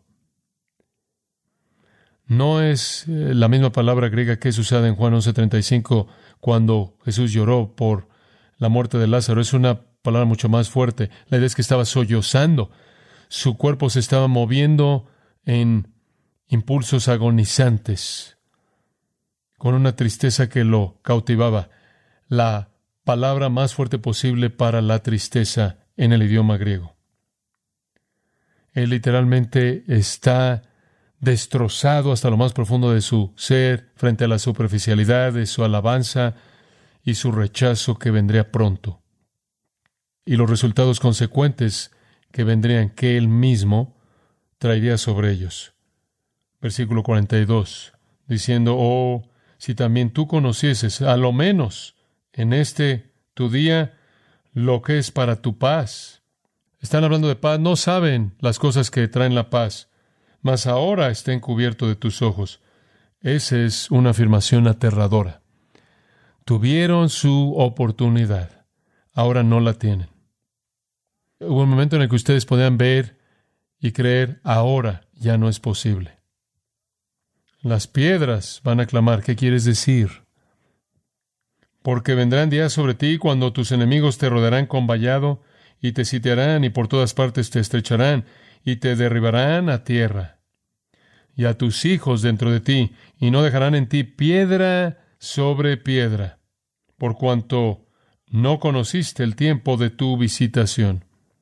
No es eh, la misma palabra griega que es usada en Juan once treinta y cinco cuando Jesús lloró por la muerte de Lázaro. Es una palabra mucho más fuerte. La idea es que estaba sollozando. Su cuerpo se estaba moviendo en impulsos agonizantes, con una tristeza que lo cautivaba. La palabra más fuerte posible para la tristeza en el idioma griego. Él literalmente está destrozado hasta lo más profundo de su ser frente a la superficialidad de su alabanza y su rechazo que vendría pronto. Y los resultados consecuentes que vendrían que él mismo traería sobre ellos. Versículo cuarenta y dos, diciendo, oh, si también tú conocieses, a lo menos en este tu día, lo que es para tu paz. Están hablando de paz, no saben las cosas que traen la paz, mas ahora está encubierto de tus ojos. Esa es una afirmación aterradora. Tuvieron su oportunidad, ahora no la tienen. Hubo un momento en el que ustedes podían ver y creer, ahora ya no es posible. Las piedras van a clamar, ¿qué quieres decir? Porque vendrán días sobre ti cuando tus enemigos te rodearán con vallado y te sitiarán y por todas partes te estrecharán y te derribarán a tierra y a tus hijos dentro de ti y no dejarán en ti piedra sobre piedra, por cuanto no conociste el tiempo de tu visitación.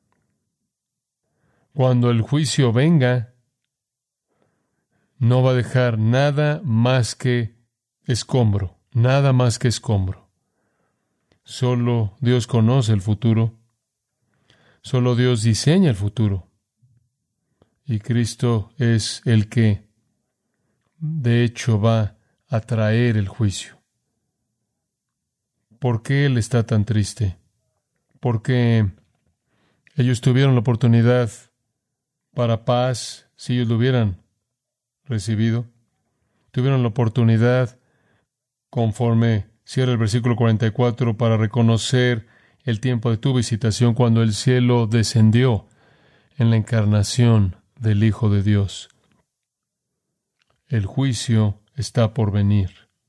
Cuando el juicio venga, no va a dejar nada más que escombro, nada más que escombro. Solo Dios conoce el futuro. Solo Dios diseña el futuro. Y Cristo es el que, de hecho, va a traer el juicio. ¿Por qué Él está tan triste? Porque ellos tuvieron la oportunidad para paz si ellos lo hubieran recibido. Tuvieron la oportunidad, conforme cierra el versículo cuarenta y cuatro, para reconocer el tiempo de tu visitación cuando el cielo descendió en la encarnación del Hijo de Dios. El juicio está por venir.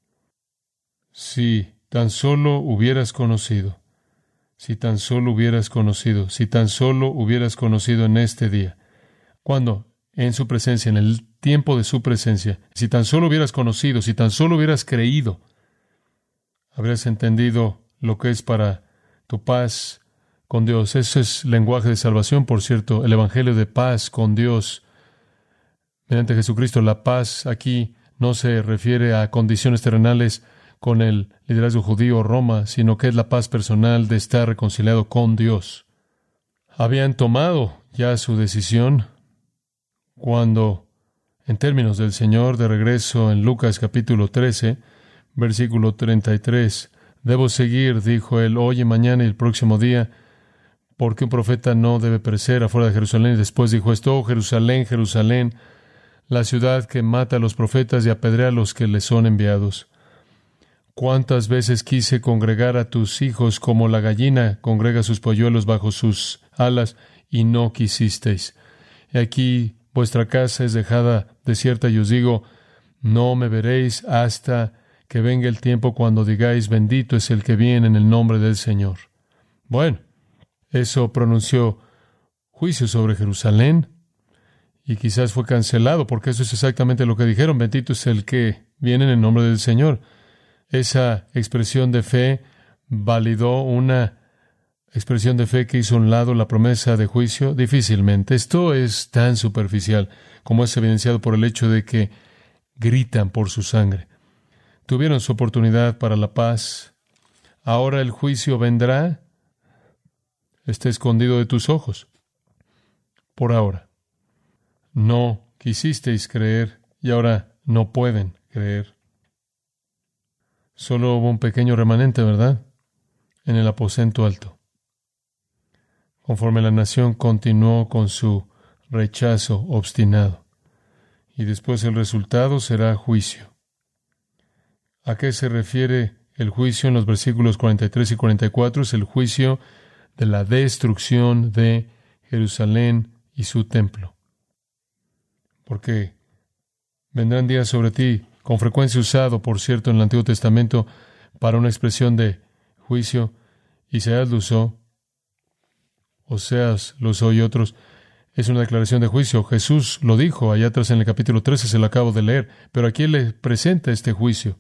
Si tan solo hubieras conocido, si tan solo hubieras conocido, si tan solo hubieras conocido en este día, cuando en su presencia, en el tiempo de su presencia, si tan solo hubieras conocido, si tan solo hubieras creído, habrías entendido lo que es para tu paz con Dios. Ese es lenguaje de salvación, por cierto, el evangelio de paz con Dios mediante Jesucristo. La paz aquí no se refiere a condiciones terrenales con el liderazgo judío o Roma, sino que es la paz personal de estar reconciliado con Dios. Habían tomado ya su decisión cuando, en términos del Señor, de regreso en Lucas capítulo trece, versículo treinta y tres, debo seguir, dijo él, hoy y mañana y el próximo día, porque un profeta no debe perecer afuera de Jerusalén. Y después dijo esto, oh Jerusalén, Jerusalén, la ciudad que mata a los profetas y apedrea a los que les son enviados. ¿Cuántas veces quise congregar a tus hijos como la gallina congrega sus polluelos bajo sus alas, y no quisisteis? Y aquí vuestra casa es dejada desierta, y os digo, no me veréis hasta que venga el tiempo cuando digáis, bendito es el que viene en el nombre del Señor. Bueno, eso pronunció juicio sobre Jerusalén, y quizás fue cancelado, porque eso es exactamente lo que dijeron, bendito es el que viene en el nombre del Señor. Esa expresión de fe validó una expresión de fe que hizo a un lado la promesa de juicio. Difícilmente. Esto es tan superficial como es evidenciado por el hecho de que gritan por su sangre. Tuvieron su oportunidad para la paz. Ahora el juicio vendrá. Está escondido de tus ojos. Por ahora. No quisisteis creer y ahora no pueden creer. Solo hubo un pequeño remanente, ¿verdad?, en el aposento alto. Conforme la nación continuó con su rechazo obstinado. Y después el resultado será juicio. ¿A qué se refiere el juicio en los versículos cuarenta y tres y cuarenta y cuatro? Es el juicio de la destrucción de Jerusalén y su templo. Porque vendrán días sobre ti, con frecuencia usado, por cierto, en el Antiguo Testamento, para una expresión de juicio. Isaías lo usó, Oseas lo usó y otros. Es una declaración de juicio. Jesús lo dijo allá atrás en el capítulo trece, se lo acabo de leer. Pero aquí Él le presenta este juicio.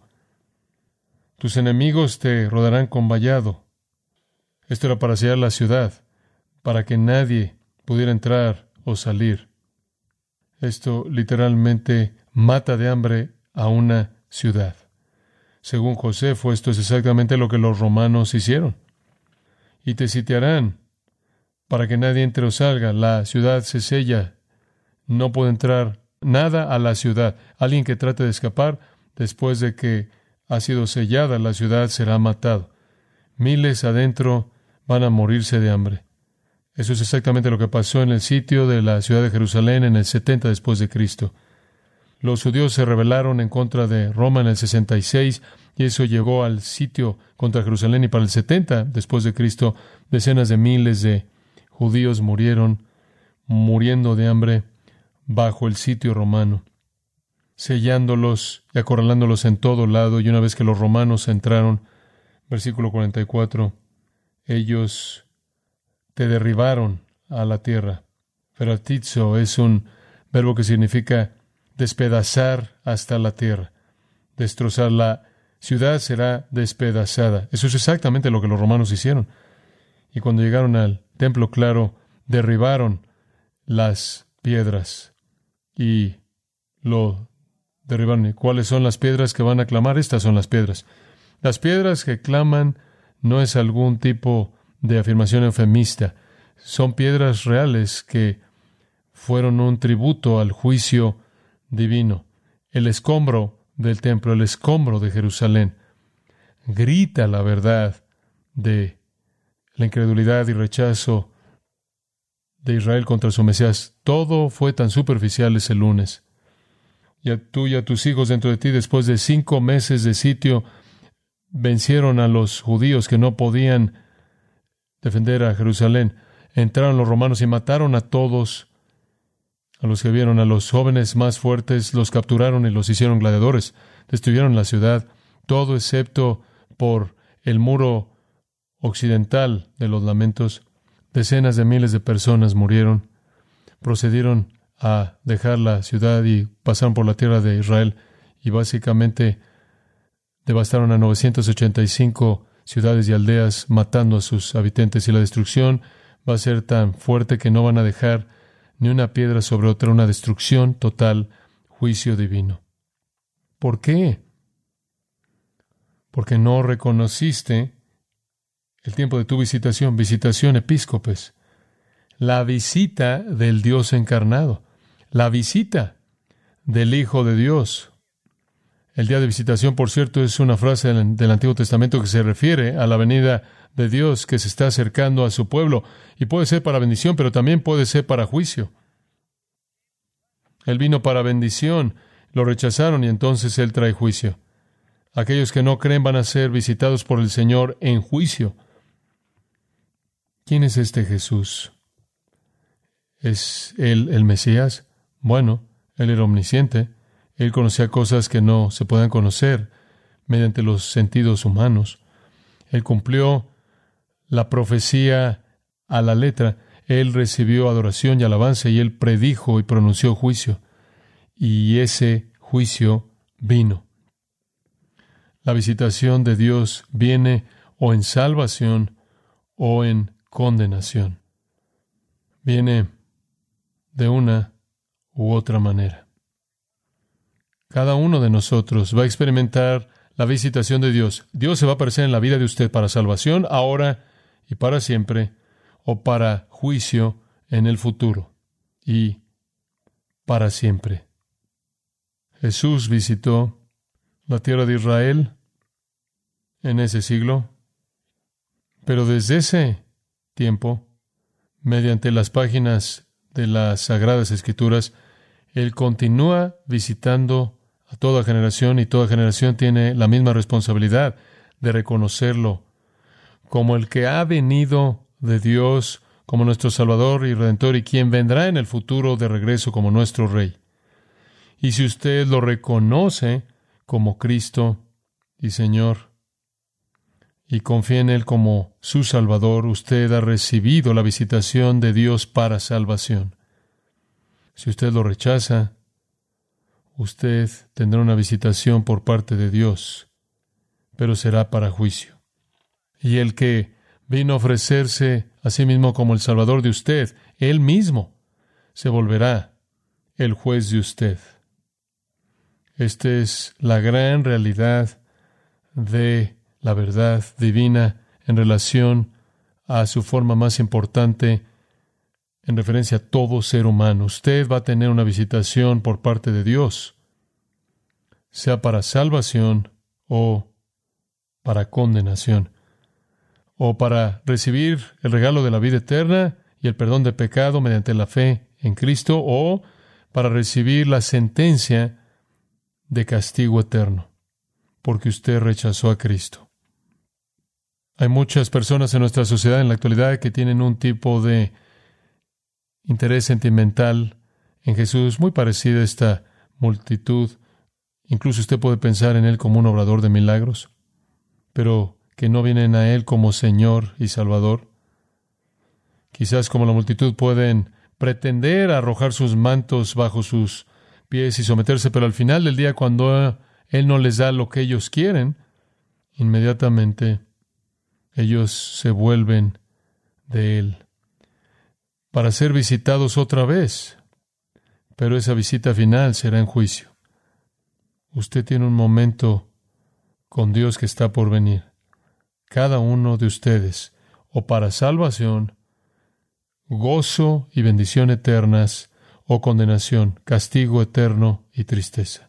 Tus enemigos te rodearán con vallado. Esto era para sellar la ciudad, para que nadie pudiera entrar o salir. Esto literalmente mata de hambre a una ciudad. Según Josefo, esto es exactamente lo que los romanos hicieron. Y te sitiarán para que nadie entre o salga. La ciudad se sella. No puede entrar nada a la ciudad. Alguien que trate de escapar, después de que ha sido sellada, la ciudad será matado. Miles adentro van a morirse de hambre. Eso es exactamente lo que pasó en el sitio de la ciudad de Jerusalén en el setenta después de Cristo. Los judíos se rebelaron en contra de Roma en el sesenta y seis, y eso llevó al sitio contra Jerusalén, y para el setenta después de Cristo, decenas de miles de judíos murieron, muriendo de hambre bajo el sitio romano, sellándolos y acorralándolos en todo lado. Y una vez que los romanos entraron, versículo cuarenta y cuatro, ellos te derribaron a la tierra. Feratizo es un verbo que significa despedazar hasta la tierra, destrozar. La ciudad será despedazada. Eso es exactamente lo que los romanos hicieron. Y cuando llegaron al templo, claro, derribaron las piedras y lo derribaron. ¿Y cuáles son las piedras que van a clamar? Estas son las piedras. Las piedras que claman no es algún tipo de afirmación eufemista. Son piedras reales que fueron un tributo al juicio divino. El escombro del templo, el escombro de Jerusalén, grita la verdad de la incredulidad y rechazo de Israel contra su Mesías. Todo fue tan superficial ese lunes. Y a tú y a tus hijos dentro de ti, después de cinco meses de sitio, vencieron a los judíos que no podían defender a Jerusalén. Entraron los romanos y mataron a todos, a los que vieron, a los jóvenes más fuertes, los capturaron y los hicieron gladiadores. Destruyeron la ciudad, todo excepto por el muro occidental de los lamentos. Decenas de miles de personas murieron. Procedieron a dejar la ciudad y pasaron por la tierra de Israel y básicamente devastaron a novecientas ochenta y cinco ciudades y aldeas, matando a sus habitantes. Y la destrucción va a ser tan fuerte que no van a dejar ni una piedra sobre otra, una destrucción total, juicio divino. ¿Por qué? Porque no reconociste el tiempo de tu visitación, visitación episcopes, la visita del Dios encarnado, la visita del Hijo de Dios. El día de visitación, por cierto, es una frase del, del Antiguo Testamento que se refiere a la venida de Dios que se está acercando a su pueblo, y puede ser para bendición, pero también puede ser para juicio. Él vino para bendición, lo rechazaron y entonces Él trae juicio. Aquellos que no creen van a ser visitados por el Señor en juicio. ¿Quién es este Jesús? ¿Es Él el Mesías? Bueno, Él era omnisciente. Él conocía cosas que no se pueden conocer mediante los sentidos humanos. Él cumplió la profecía a la letra. Él recibió adoración y alabanza y Él predijo y pronunció juicio. Y ese juicio vino. La visitación de Dios viene o en salvación o en condenación. Viene de una u otra manera. Cada uno de nosotros va a experimentar la visitación de Dios. Dios se va a aparecer en la vida de usted para salvación ahora y para siempre, o para juicio en el futuro y para siempre. Jesús visitó la tierra de Israel en ese siglo. Pero desde ese tiempo, mediante las páginas de las Sagradas Escrituras, Él continúa visitando a toda generación, y toda generación tiene la misma responsabilidad de reconocerlo como el que ha venido de Dios, como nuestro Salvador y Redentor, y quien vendrá en el futuro de regreso como nuestro Rey. Y si usted lo reconoce como Cristo y Señor, y confía en Él como su Salvador, usted ha recibido la visitación de Dios para salvación. Si usted lo rechaza, usted tendrá una visitación por parte de Dios, pero será para juicio. Y el que vino a ofrecerse a sí mismo como el Salvador de usted, Él mismo se volverá el juez de usted. Esta es la gran realidad de la verdad divina en relación a su forma más importante, en referencia a todo ser humano. Usted va a tener una visitación por parte de Dios, sea para salvación o para condenación, o para recibir el regalo de la vida eterna y el perdón de pecado mediante la fe en Cristo, o para recibir la sentencia de castigo eterno, porque usted rechazó a Cristo. Hay muchas personas en nuestra sociedad en la actualidad que tienen un tipo de interés sentimental en Jesús muy parecido a esta multitud. Incluso usted puede pensar en Él como un obrador de milagros, pero que no vienen a Él como Señor y Salvador. Quizás como la multitud pueden pretender arrojar sus mantos bajo sus pies y someterse, pero al final del día, cuando Él no les da lo que ellos quieren, inmediatamente ellos se vuelven de Él para ser visitados otra vez. Pero esa visita final será en juicio. Usted tiene un momento con Dios que está por venir. Cada uno de ustedes, o para salvación, gozo y bendición eternas, o condenación, castigo eterno y tristeza.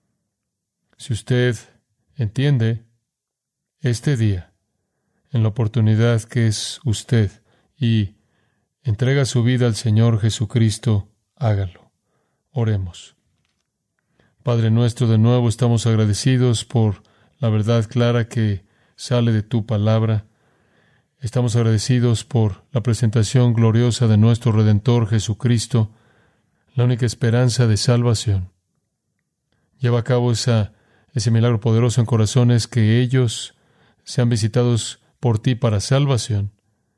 Si usted entiende este día, en la oportunidad que es usted, y entrega su vida al Señor Jesucristo, hágalo. Oremos. Padre nuestro, de nuevo estamos agradecidos por la verdad clara que sale de tu palabra. Estamos agradecidos por la presentación gloriosa de nuestro Redentor Jesucristo, la única esperanza de salvación. Lleva a cabo esa, ese milagro poderoso en corazones que ellos sean visitados por ti para salvación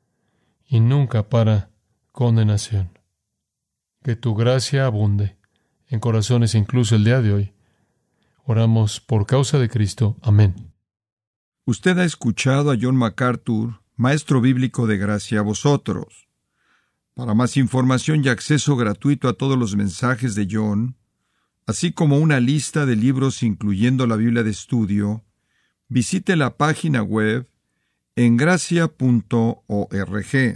y nunca para condenación. Que tu gracia abunde en corazones incluso el día de hoy. Oramos por causa de Cristo. Amén. Usted ha escuchado a John MacArthur, maestro bíblico de gracia a vosotros. Para más información y acceso gratuito a todos los mensajes de John, así como una lista de libros incluyendo la Biblia de estudio, visite la página web en gracia punto org.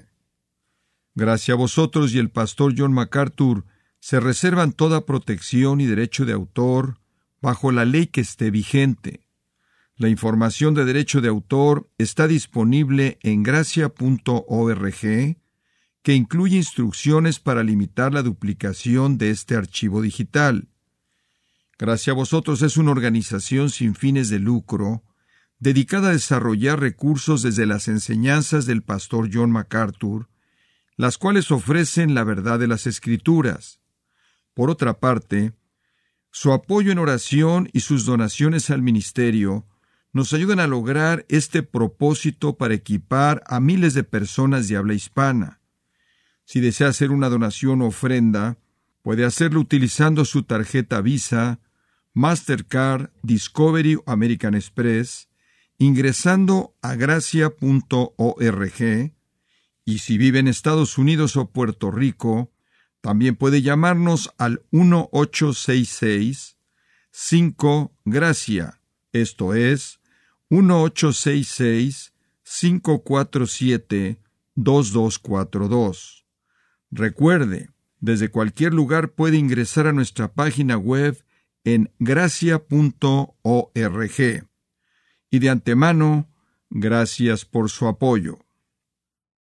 Gracia a vosotros y el pastor John MacArthur se reservan toda protección y derecho de autor bajo la ley que esté vigente. La información de derecho de autor está disponible en gracia punto org, que incluye instrucciones para limitar la duplicación de este archivo digital. Gracia a vosotros es una organización sin fines de lucro dedicada a desarrollar recursos desde las enseñanzas del pastor John MacArthur, las cuales ofrecen la verdad de las Escrituras. Por otra parte, su apoyo en oración y sus donaciones al ministerio nos ayudan a lograr este propósito para equipar a miles de personas de habla hispana. Si desea hacer una donación o ofrenda, puede hacerlo utilizando su tarjeta Visa, Mastercard, Discovery o American Express, ingresando a gracia punto org, y si vive en Estados Unidos o Puerto Rico, también puede llamarnos al uno ocho seis seis cinco gracia, esto es, uno ocho seis seis cinco cuatro siete dos dos cuatro dos. Recuerde, desde cualquier lugar puede ingresar a nuestra página web en gracia punto org. y de antemano, gracias por su apoyo.